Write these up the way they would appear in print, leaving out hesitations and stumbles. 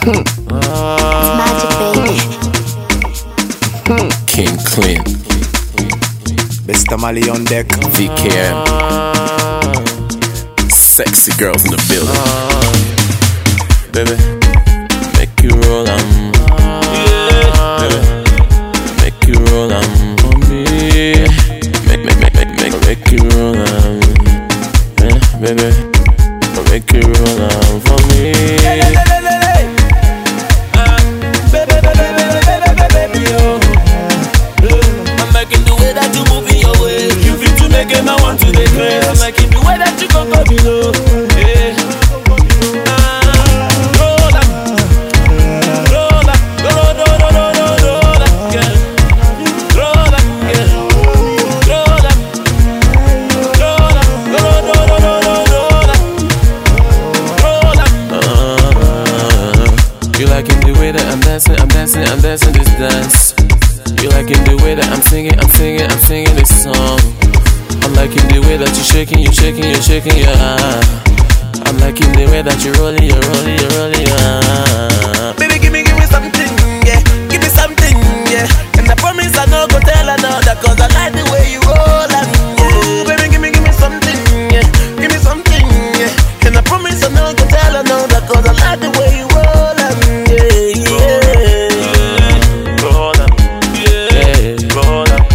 It's magic, baby. King Clint, Mr. Mali on deck. VKM, sexy girls in the building. Baby, make you roll baby, make you roll for me. Make you roll baby, make you roll for me. I want to be great. I'm liking the way that you go below. Yeah. Roll up, roll up, roll up, girl. Roll up, girl. Roll up, roll up, roll up. You liking the way that I'm dancing this dance. You liking the way that I'm singing this song. I'm liking the way that you're shaking, yeah. I'm liking the way that you're rolling, yeah. Baby, give me something, yeah. Give me something, yeah. And I promise I no go tell another, cause I like the way you roll, yeah. Baby, give me something, yeah. Give me something, yeah. And I promise I no go tell another, cause I like the way you roll, yeah. Roll up, yeah. Roll up.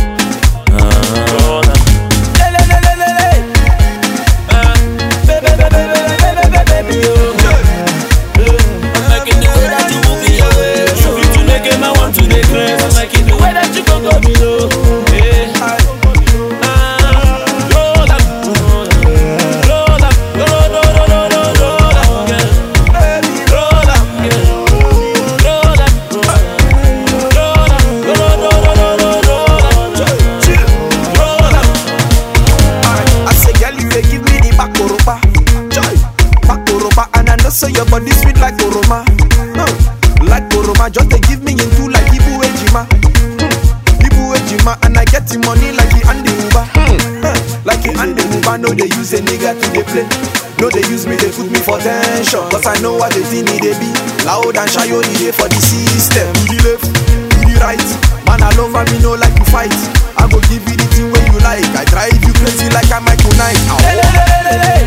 So your body sweet like Oroma, like Oroma. Just they give me into like Ibu Ejima, Ibu Ejima, and I get the money like the Andy Uba, like the Andy Uba. No, they use a nigga to they play. No, they use me, they put me for tension. Cause I know what they think they be. Loud and shy, only they for the system. To the left, to the right. Man, I love and me know like you fight. I go give you the thing where you like. I drive you crazy like I might tonight.